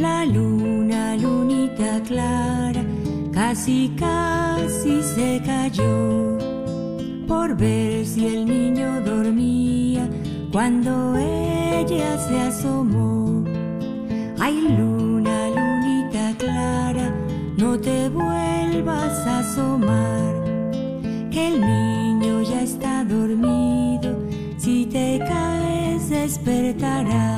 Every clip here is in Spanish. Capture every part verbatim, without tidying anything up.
La luna, lunita clara, casi casi se cayó por ver si el niño dormía cuando ella se asomó. Ay, luna, lunita clara, no te vuelvas a asomar, que el niño ya está dormido, si te caes despertará.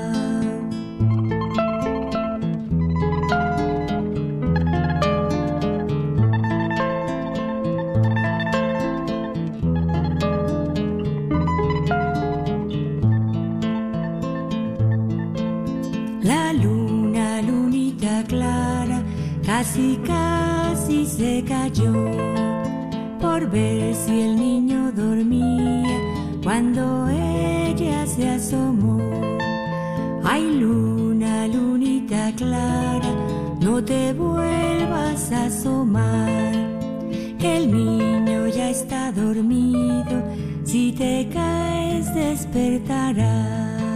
La luna, lunita clara, casi casi se cayó por ver si el niño dormía cuando ella se asomó. Ay, luna, lunita clara, no te vuelvas a asomar, que el niño ya está dormido, si te caes despertará.